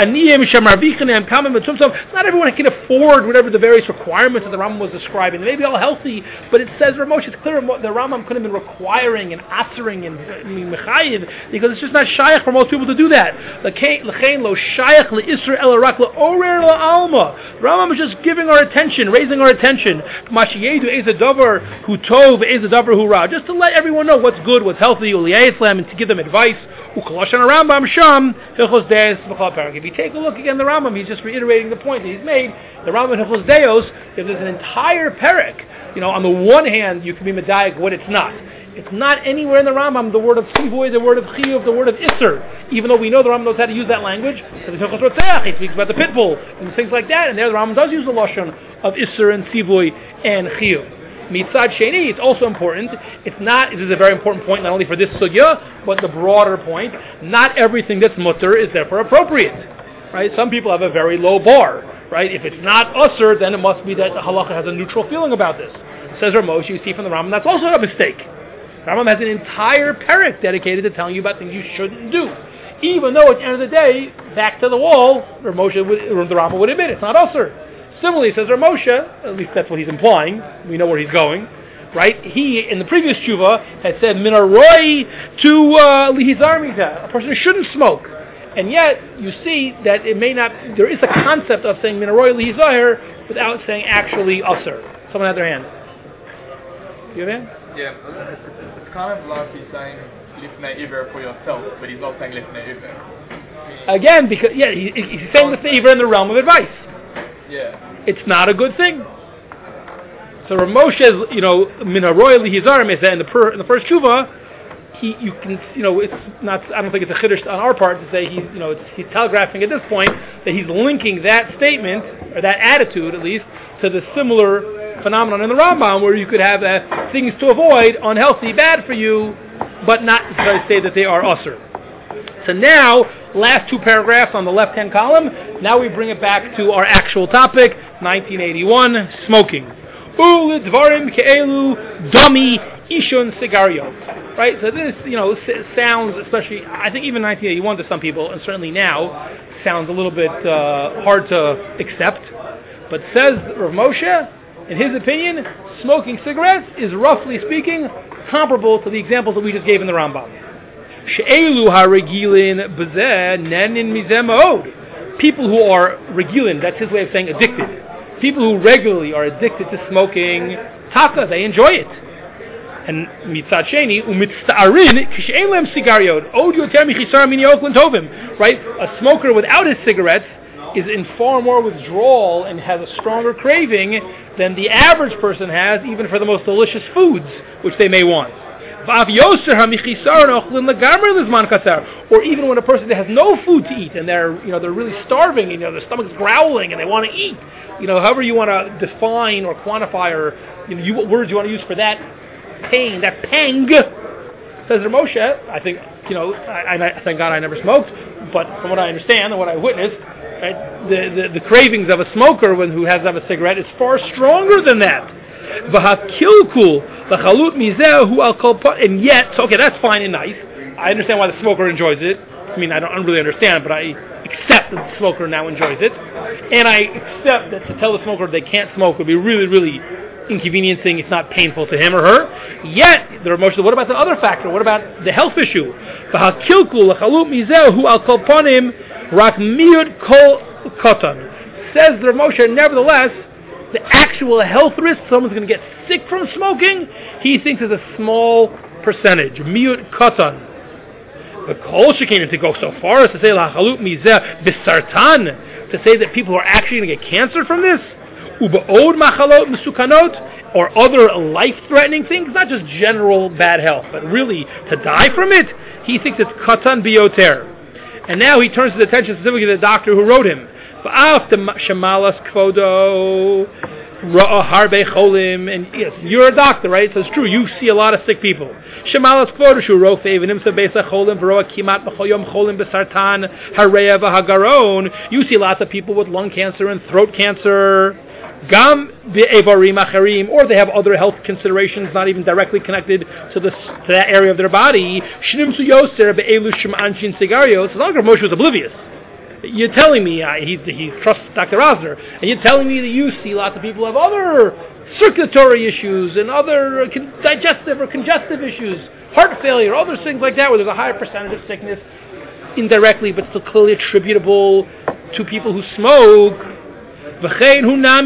Not everyone can afford whatever the various requirements that the Rambam was describing. They may be all healthy, but it says Ramosh, it's clear the Rambam couldn't have been requiring and answering and mechayiv because it's just not shaykh for most people to do that. L'chein lo shaykh le'isr el rak le'orer la'alma. Rambam is just giving our attention, raising our attention. Mashiyedu eza davar hu tov eza davar hu ra. Just to let everyone know what's good, what's healthy, and to give them advice. If you take a look again, the Rambam, he's just reiterating the point that he's made. The Rambam in Hilchos Deos, if there's an entire parak, you know, on the one hand, you can be medayik what it's not. It's not anywhere in the Rambam the word of tzivoy, the word of chiyuv, the word of isser. Even though we know the Rambam knows how to use that language, so he speaks about the pitbull and things like that, and there the Rambam does use the lashon of isser and tzivoy and chiyuv. Mitzad Sheni, it's also important. It's not. This is a very important point, not only for this sugya, but the broader point. Not everything that's mutter is therefore appropriate, right? Some people have a very low bar, right? If it's not usher, then it must be that the halacha has a neutral feeling about this. Says Ramosh, you see from the Rambam, that's also a mistake. Rambam has an entire parak dedicated to telling you about things you shouldn't do, even though at the end of the day, back to the wall, Ramosh would, the Rambam would admit it's not usher. Similarly, says Ramosha, at least that's what he's implying, we know where he's going, right? He, in the previous tshuva, had said, min aroi to uh, lihizar mita, a person who shouldn't smoke. And yet, you see that it may not, there is a concept of saying min aroi lihizar without saying actually usher. Someone had their hand. You have a hand? Yeah, it's, it's kind of like he's saying lifnei iver for yourself, but he's not saying lifnei iver. Again, because, yeah, he, he's saying lifnei iver in the realm of advice. Yeah. It's not a good thing. So Ramoshe's, you know, min haroy lihizarim is that in the per, in the first tshuva, he, you can, you know, it's not. I don't think it's a chiddush on our part to say he's, you know, it's, he's telegraphing at this point that he's linking that statement or that attitude at least to the similar phenomenon in the Rambam where you could have uh, things to avoid, unhealthy, bad for you, but not to say that they are usher. So now, last two paragraphs on the left-hand column, now we bring it back to our actual topic, nineteen eighty-one, smoking. Ulidvarim ke'elu dami ishun sigario. Right, so this, you know, sounds, especially, I think even nineteen eighty-one to some people, and certainly now, sounds a little bit uh, hard to accept. But says Rav Moshe, in his opinion, smoking cigarettes is, roughly speaking, comparable to the examples that we just gave in the Rambam. She'elu ha-regilin b'zeh nenin mizeh ma'od. People who are regilin, that's his way of saying addicted. People who regularly are addicted to smoking, taka, they enjoy it. And mitzad sheni, u'mitzta'arin, kishe'en lehem sigariot, od yoter michisar min yoklin tovim. Right? A smoker without his cigarettes is in far more withdrawal and has a stronger craving than the average person has, even for the most delicious foods, which they may want. Or even when a person that has no food to eat and they're, you know, they're really starving and, you know, their stomach's growling and they want to eat, you know, however you want to define or quantify or, you know, you, what words you want to use for that pain, that pang, says Moshe. I think, you know, I, I thank God I never smoked, but from what I understand and what I witnessed, right, the, the the cravings of a smoker when who has to have a cigarette is far stronger than that. And yet, so okay, that's fine and nice. I understand why the smoker enjoys it. I mean, I don't, I don't really understand, but I accept that the smoker now enjoys it. And I accept that to tell the smoker they can't smoke would be really, really inconveniencing. It's not painful to him or her. Yet, the emotional, what about the other factor? What about the health issue? Says the Moshe, nevertheless, the actual health risk, someone's going to get sick from smoking, he thinks is a small percentage. Miut katan. The kol shekina, to go so far as to say lachalut mizeh b'sartan, to say that people are actually going to get cancer from this, ubaod machalot mesukanot, or other life-threatening things, not just general bad health, but really to die from it, he thinks it's katan bioter. And now he turns his attention specifically to the doctor who wrote him. Shemalas kvodo ra'a harbe cholim, and yes, you're a doctor, right? So it's true. You see a lot of sick people. Shemalas kvodo shu rofe evenim sebesa cholim v'roa kimat b'choyom cholim b'sartan hareya v'hagaron. You see lots of people with lung cancer and throat cancer. Gam be'evarim acharim, or they have other health considerations not even directly connected to this to that area of their body. Shnimsu yoser be'elu shemanchin sigarios. As long as Moshe was oblivious. You're telling me uh, he he trusts Doctor Rosner, and you're telling me that you see lots of people have other circulatory issues and other uh, con- digestive or congestive issues, heart failure, other things like that, where there's a higher percentage of sickness indirectly, but still clearly attributable to people who smoke. And I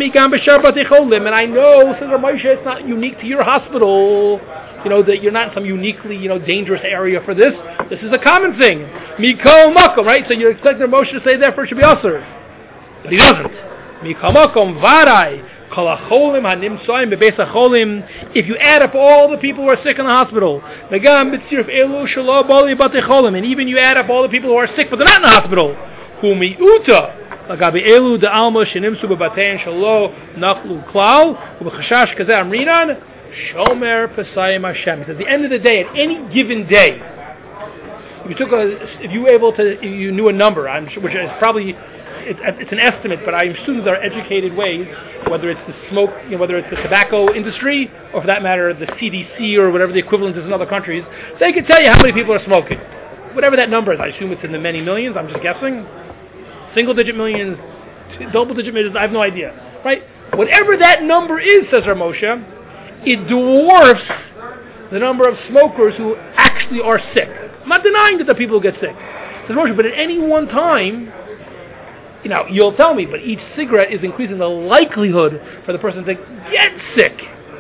know, says Moshe, it's not unique to your hospital. You know, that you're not in some uniquely, you know, dangerous area for this. This is a common thing. Mikol makom, right? So you're expecting Moshe to say therefore it should be usher. But he doesn't. Mikol makom varai kol hacholim hanimsoim bebeis hacholim. If you add up all the people who are sick in the hospital, v'gam b'tziruf elu shelo bali batei cholim, and even you add up all the people who are sick but they're not in the hospital, hu mi'uta. Lagabi elu de alma shenimsu bebatein shelo nachlu klal ubechashash kazeh amrinan shomer pesayim Hashem. At the end of the day, at any given day, if you took a, if you were able to, if you knew a number, I'm sure, which is probably it's, it's an estimate, but I assume there are educated ways, whether it's the smoke, you know, whether it's the tobacco industry, or for that matter, the C D C or whatever the equivalent is in other countries, they can tell you how many people are smoking. Whatever that number is, I assume it's in the many millions. I'm just guessing. Single-digit millions, double-digit millions, I have no idea. Right? Whatever that number is, says Rav Moshe, it dwarfs the number of smokers who actually are sick. I'm not denying that the people get sick. Says Rav Moshe, but at any one time, you know, you'll tell me, but each cigarette is increasing the likelihood for the person to get sick.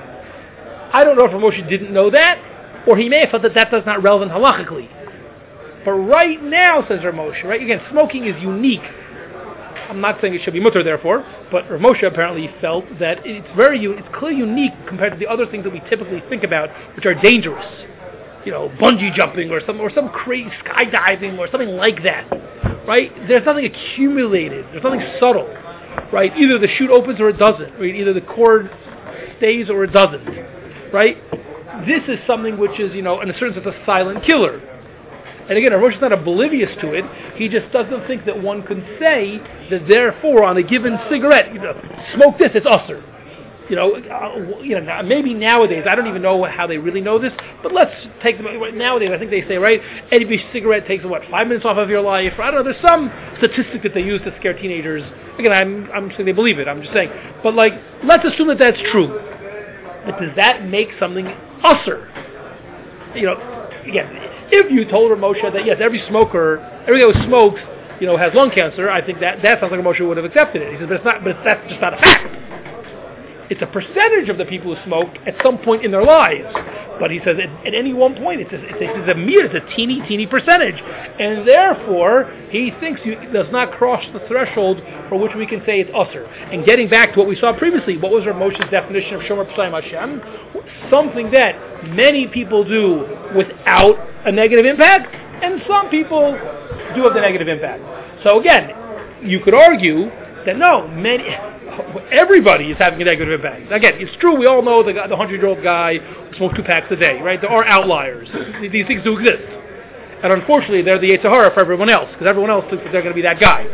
I don't know if Rav Moshe didn't know that, or he may have thought that that that's not relevant halachically. But right now, says Rav Moshe, right? Again, smoking is unique. I'm not saying it should be mutter, therefore, but Rav Moshe apparently felt that it's very, it's clearly unique compared to the other things that we typically think about, which are dangerous. You know, bungee jumping or some or some crazy skydiving or something like that. Right? There's nothing accumulated. There's nothing subtle. Right? Either the chute opens or it doesn't. Right? Either the cord stays or it doesn't. Right? This is something which is, you know, in a certain sense, a silent killer. And again, Rav Moshe is not oblivious to it. He just doesn't think that one can say that therefore on a given cigarette, you know, smoke this, it's usher. You know, uh, you know, maybe nowadays, I don't even know how they really know this, but let's take them, nowadays I think they say, right, any cigarette takes, what, five minutes off of your life? I don't know, there's some statistic that they use to scare teenagers. Again, I'm, I'm saying they believe it, I'm just saying. But like, let's assume that that's true. But does that make something usher? You know, again, if you told Rav Moshe that, yes, every smoker, every guy who smokes, you know, has lung cancer, I think that, that sounds like Rav Moshe would have accepted it. He says, but it's not, but it's, that's just not a fact. It's a percentage of the people who smoke at some point in their lives. But he says at, at any one point, it's a, it's a, it's a mere, it's a teeny, teeny percentage. And therefore, he thinks you, it does not cross the threshold for which we can say it's usher. And getting back to what we saw previously, what was Rav Moshe's definition of Shomer Pesayim Hashem? Something that many people do without a negative impact, and some people do have the negative impact. So again, you could argue that no, many... everybody is having a negative impact. Again, it's true, we all know the the hundred-year-old guy who smokes two packs a day, right? There are outliers. These things do exist. And unfortunately, they're the Yetzer Hara for everyone else, because everyone else thinks that they're going to be that guy.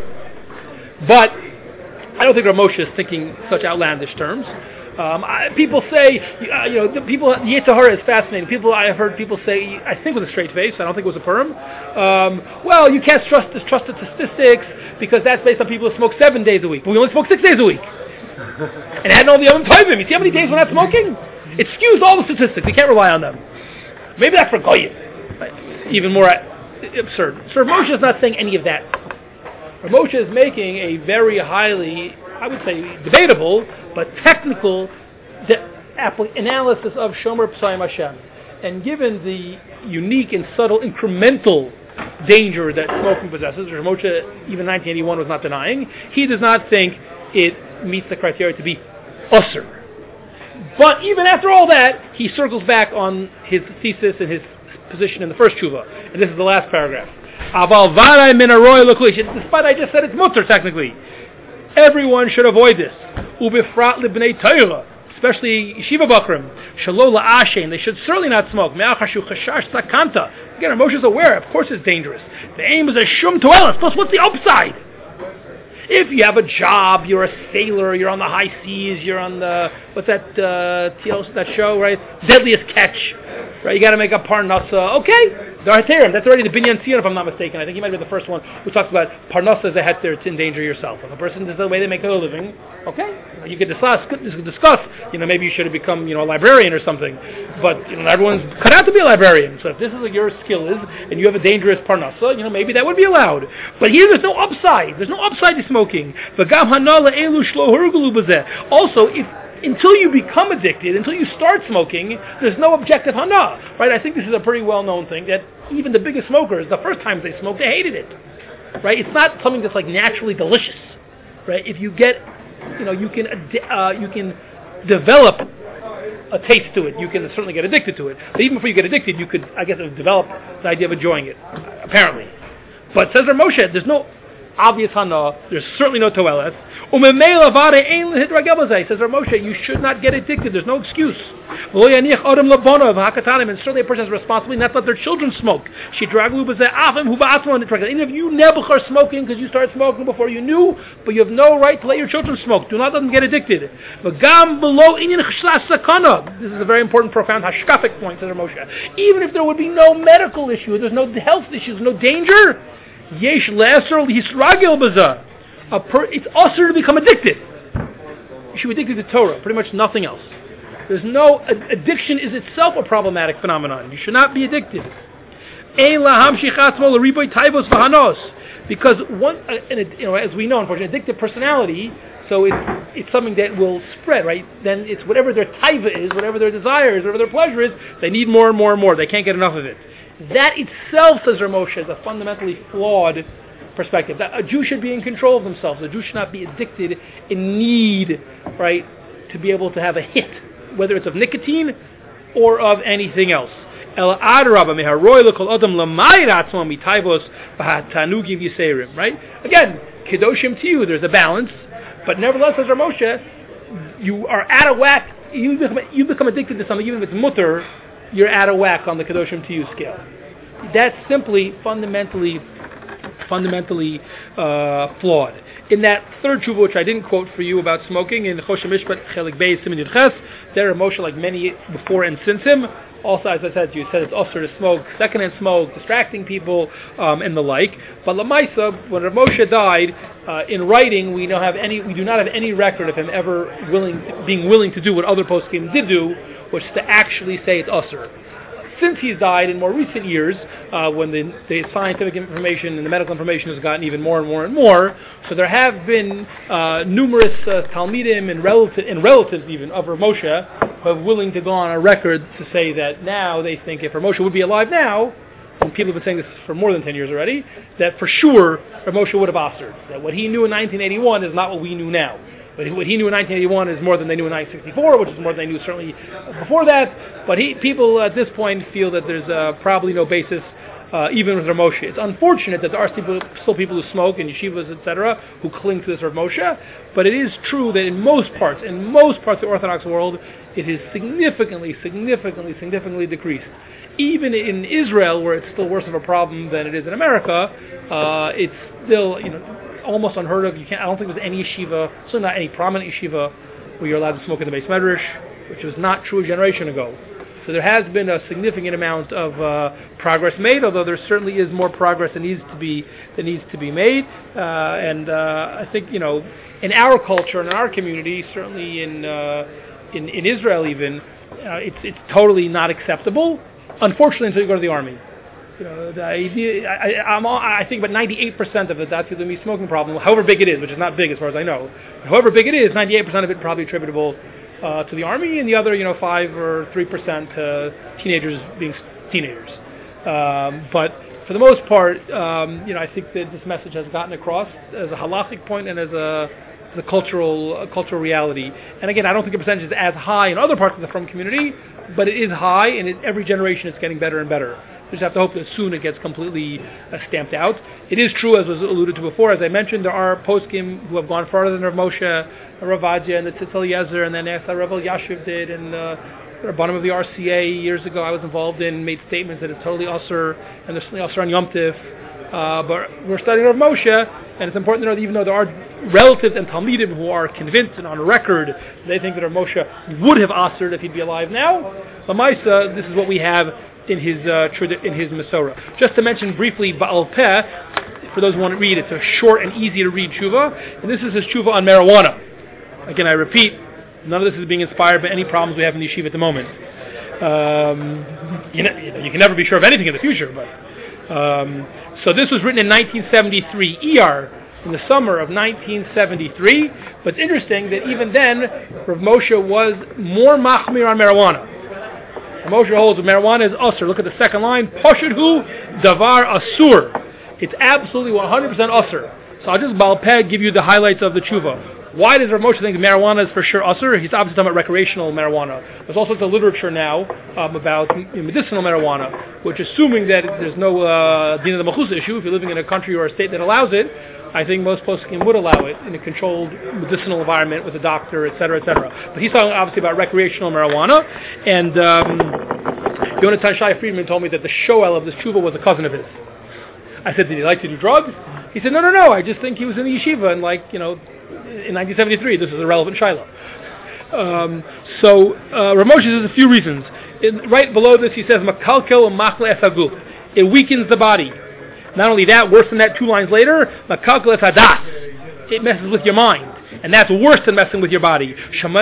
But I don't think Rav Moshe is thinking such outlandish terms. Um, I, people say, uh, you know, the people, Yetzer Hara is fascinating. People, I have heard people say, I think with a straight face, I don't think it was a perm, um, well, you can't trust, trust the statistics, because that's based on people who smoke seven days a week. But we only smoke six days a week. And adding all the other time, you see how many days we're not smoking? It skews all the statistics. We can't rely on them. Maybe that's for Goyim. Even more absurd. So Rav Moshe is not saying any of that. Rav Moshe is making a very highly, I would say, debatable, but technical de- analysis of Shomer Pesayim Hashem. And given the unique and subtle incremental danger that smoking possesses, which Moshe, even in nineteen eighty-one, was not denying, he does not think it meets the criteria to be usher. But even after all that, he circles back on his thesis and his position in the first tshuva. And this is the last paragraph. Aval varay min haroy l'kli. Despite I just said it's mutter technically. Everyone should avoid this. Ubifrat libnei Torah, especially yeshiva bakrim. Shelo la'ashen. They should certainly not smoke. Me'achashu chashash sakanta. Again, Moshe is aware. Of course, it's dangerous. The aim is a shum toelas. Plus, what's the upside? If you have a job, you're a sailor, you're on the high seas, you're on the, what's that, uh, T L, that show, right? Deadliest Catch, right? You got to make a parnasa. Okay, the heterim, that's already the Binyan Sion, if I'm not mistaken. I think he might be the first one who talks about parnasa as a heter to endanger yourself. If a person is the way they make their living, okay, you could discuss, you could discuss, you know, maybe you should have become, you know, a librarian or something. But, you know, everyone's cut out to be a librarian. So if this is what your skill is, and you have a dangerous parnasa, you know, maybe that would be allowed. But here there's no upside. There's no upside to smoking. Also, if until you become addicted, until you start smoking, there's no objective hana, right? I think this is a pretty well-known thing, that even the biggest smokers, the first times they smoked, they hated it, right? It's not something that's like naturally delicious, right? If you get, you know, you can uh, you can develop a taste to it. You can certainly get addicted to it. But even before you get addicted, you could, I guess, develop the idea of enjoying it, apparently. But says Rav Moshe, there's no obvious hana, there's certainly no toelet. Says Rav Moshe, you should not get addicted, there's no excuse. And certainly a person has responsibility not to let their children smoke. Even if you nebuch are smoking because you started smoking before you knew, but you have no right to let your children smoke. Do not let them get addicted. This is a very important, profound hashkafic point, says Rav Moshe. Even if there would be no medical issue, there's no health issues, no danger, Yesh le'eser l'hisragel b'zah. It's usher to become addicted. You should be addicted to Torah, pretty much nothing else. There's no, addiction is itself a problematic phenomenon. You should not be addicted. Because one, you know, as we know, unfortunately, addictive personality, so it's, it's something that will spread, right? Then it's whatever their taiva is, whatever their desire is, whatever their pleasure is, they need more and more and more. They can't get enough of it. That itself, says Rav Moshe, is a fundamentally flawed perspective. That a Jew should be in control of themselves. A Jew should not be addicted in need, right, to be able to have a hit, whether it's of nicotine or of anything else. Right? Again, Kedoshim to you, there's a balance, but nevertheless, says Rav Moshe, you are out of whack. You become, you become addicted to something, even if it's mutter, you're out of whack on the Kedoshim to you scale. That's simply fundamentally fundamentally uh, flawed. In that third tshuva, which I didn't quote for you about smoking, in Choshen Mishpat Chelik Beis Siman Yud Ches, there are Moshe, like many before and since him, also, as I said to you, said it's usher to smoke, secondhand smoke, distracting people, um, and the like. But Lamaisa, when Rav Moshe died, uh, in writing, we don't have any, we do not have any record of him ever willing, being willing to do what other poskim did do, which is to actually say it's usher. Since he's died, in more recent years, uh, when the, the scientific information and the medical information has gotten even more and more and more, so there have been uh, numerous uh, Talmidim and, relati- and relatives even of Rav Moshe who are willing to go on a record to say that now they think if Rav Moshe would be alive now, and people have been saying this for more than ten years already, that for sure Rav Moshe would have answered. That what he knew in nineteen eighty-one is not what we knew now. But what he knew in nineteen eighty-one is more than they knew in nineteen sixty-four, which is more than they knew certainly before that. But he, people at this point feel that there's uh, probably no basis, uh, even with Rav Moshe. It's unfortunate that there are still, still people who smoke in yeshivas, et cetera, who cling to this Rav Moshe. But it is true that in most parts, in most parts of the Orthodox world, it is significantly, significantly, significantly decreased. Even in Israel, where it's still worse of a problem than it is in America, uh, it's still, you know, almost unheard of. You can't. I don't think there's any yeshiva, so not any prominent yeshiva, where you're allowed to smoke in the Beis Medrash, which was not true a generation ago. So there has been a significant amount of uh, progress made, although there certainly is more progress that needs to be that needs to be made. Uh, and uh, I think, you know, in our culture, in our community, certainly in uh, in, in Israel even, uh, it's it's totally not acceptable. Unfortunately, until you go to the army. You know, the idea, I, I'm all, I think about ninety-eight percent of it, that's the me smoking problem, however big it is, which is not big as far as I know. However big it is, ninety-eight percent of it probably attributable uh, to the army, and the other, you know, five or three percent to teenagers being teenagers. Um, but for the most part, um, you know, I think that this message has gotten across as a halachic point and as a, as a cultural a cultural reality. And again, I don't think the percentage is as high in other parts of the Frum community, but it is high, and it, every generation it's getting better and better. We just have to hope that soon it gets completely uh, stamped out. It is true, as was alluded to before, as I mentioned, there are poskim who have gone farther than Rav Moshe, Rav Adya, and the Tzitz Eliezer, and then after Rav Yashiv did, and uh, the bottom of the R C A years ago I was involved in, made statements that it's totally usher, and there's certainly usher on Yom Tif. Uh, but we're studying Rav Moshe, and it's important to know that even though there are relatives and Talmidim who are convinced and on record they think that Rav Moshe would have asered if he'd be alive now. Lamaisa, this is what we have in his uh, in his Masorah. Just to mention briefly, Baal Peh, for those who want to read, it's a short and easy to read tshuva, and this is his tshuva on marijuana. Again, I repeat, none of this is being inspired by any problems we have in the yeshiva at the moment. Um, you know, you can never be sure of anything in the future, but um, so this was written in nineteen seventy-three, Iyar, in the summer of nineteen seventy-three. But it's interesting that even then, Rav Moshe was more machmir on marijuana. Rav Moshe holds that marijuana is usur. Look at the second line, Poshidhu davar asur. It's absolutely one hundred percent usur. So I'll just balpeh give you the highlights of the tshuva. Why does Rav Moshe think marijuana is for sure usur? He's obviously talking about recreational marijuana. There's all sorts of literature now um, about medicinal marijuana, which, assuming that there's no uh, din of the malchus issue, if you're living in a country or a state that allows it, I think most poskim would allow it in a controlled medicinal environment with a doctor, et cetera, et cetera. But he's talking obviously about recreational marijuana. And um, Yonatan Shai Friedman told me that the shoel of this tshuva was a cousin of his. I said, did he like to do drugs? He said, no, no, no. I just think he was in the yeshiva and, like, you know, in nineteen seventy-three, this is a relevant shiloh. Um, so, uh, Rav Moshe says a few reasons. In, right below this, he says, Makalkel Machle Esaguf. It weakens the body. Not only that, worse than that, two lines later, Makalkel Esadas. It messes with your mind. And that's worse than messing with your body. You can't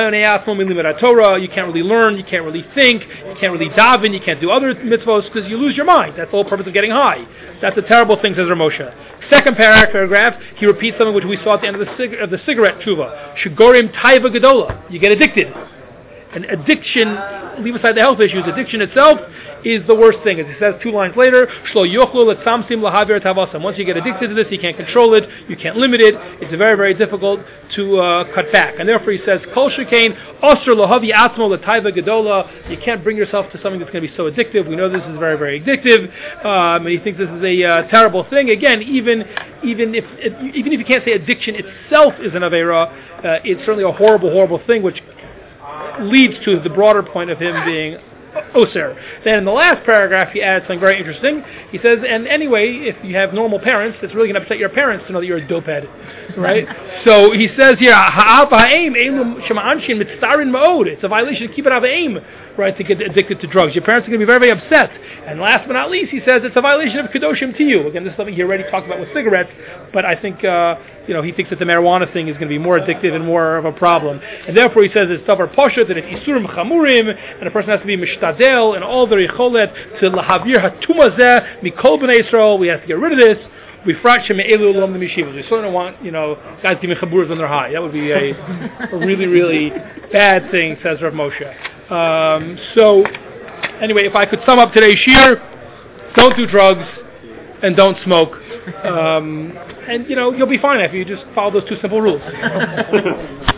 really learn, you can't really think, you can't really daven, you can't do other mitzvahs because you lose your mind. That's the whole purpose of getting high. That's a terrible thing, says Rav Moshe. Second paragraph, he repeats something which we saw at the end of the, cig- of the cigarette tshuva. Shigorim taiva gedola. You get addicted. And addiction, leave aside the health issues, addiction itself is the worst thing. As he says two lines later, Shlo yochlu letzamsim lahavir tavasam. Once you get addicted to this, you can't control it, you can't limit it. It's very, very difficult to uh, cut back. And therefore he says, Kol shekain osr lahavi atzmo letaiva gedola. You can't bring yourself to something that's going to be so addictive. We know this is very, very addictive. Um, and he thinks this is a uh, terrible thing. Again, even even if it, even if you can't say addiction itself is an avera, uh, it's certainly a horrible, horrible thing, which leads to the broader point of him being Oser. Then in the last paragraph he adds something very interesting. He says, and anyway, if you have normal parents, it's really going to upset your parents to know that you're a dopehead. Right? So he says here, Ha'av ha'aim elu shema'anshin mitztarin ma'od. It's a violation to keep it out of aim, right, to get addicted to drugs. Your parents are going to be very, very upset. And last but not least, he says it's a violation of kedoshim to you. Again, this is something he already talked about with cigarettes, but I think, uh, you know, he thinks that the marijuana thing is going to be more addictive and more of a problem. And therefore he says it's davar poshut, that it's isurim chamurim, and a person has to be mishtadel and all the richolet to lahavir hatumazeh mikol b'nei Yisrael. We have to get rid of this. We fraction me'elu lom the mishivas. We certainly don't want, you know, guys giving chaburas when they're high. That would be a, a really, really bad thing, says Rav Moshe. Um, so, anyway, if I could sum up today's shir, don't do drugs and don't smoke. Um, and, you know, you'll be fine if you just follow those two simple rules.